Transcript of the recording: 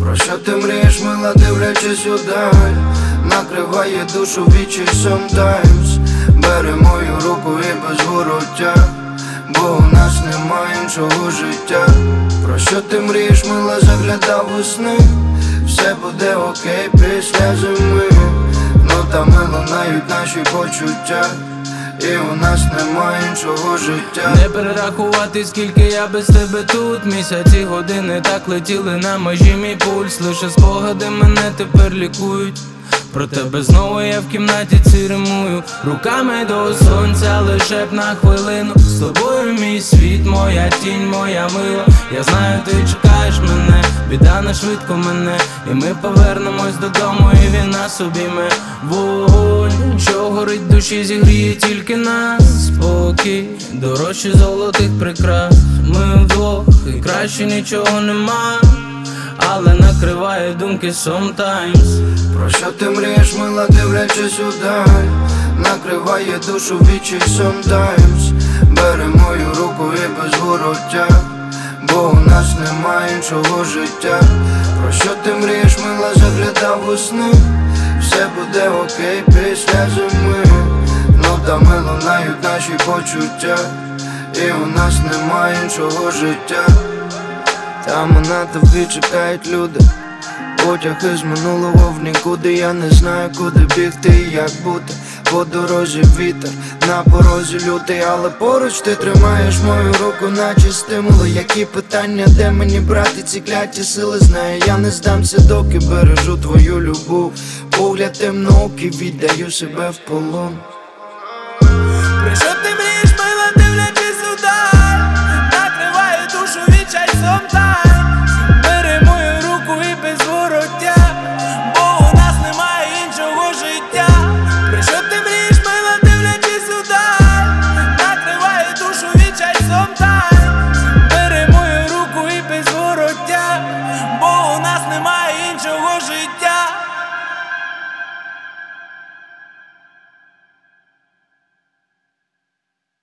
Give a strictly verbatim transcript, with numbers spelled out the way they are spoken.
Про що ти мрієш, мила, дивлячись удаль? Накриває душу вічі sometimes. Бери мою руку і без вороття, бо у нас немає іншого життя. Про що ти мрієш, мила, заглядав у сни? Все буде окей після зими. Ну там лунають наші почуття, і у нас немає іншого життя. Не перерахувати, скільки я без тебе тут. Місяці, години так летіли на межі мій пульс. Лише спогади мене тепер лікують. Про тебе знову я в кімнаті циримую. Руками до сонця лише б на хвилину. З тобою мій світ, моя тінь, моя мила. Я знаю, ти чекаєш мене, біда не швидко мене. І ми повернемось додому, і він нас обійме. Вогонь, що горить в душі, зігріє тільки нас. Спокій, дорожче золотих прикрас. Ми вдвох, і краще нічого нема, але накриває думки sometimes. Про що ти мрієш, мила, дивлячись удаль? Накриває душу вічі sometimes. Бери мою руку і без вороття, бо у нас немає іншого життя. Про що ти мрієш, мила, заглядав у сни? Все буде окей після зими. Ну там лунають наші почуття, і у нас немає іншого життя. Там на тобі чекають люди, потяг із минулого в нікуди. Я не знаю, куди бігти і як бути. По дорозі вітер, на порозі лютий, але поруч ти тримаєш мою руку, наче стимули. Які питання, де мені брати ці кляті сили? Знаю, я не здамся, доки бережу твою любов. Погляд темноокі, віддаю себе в полон.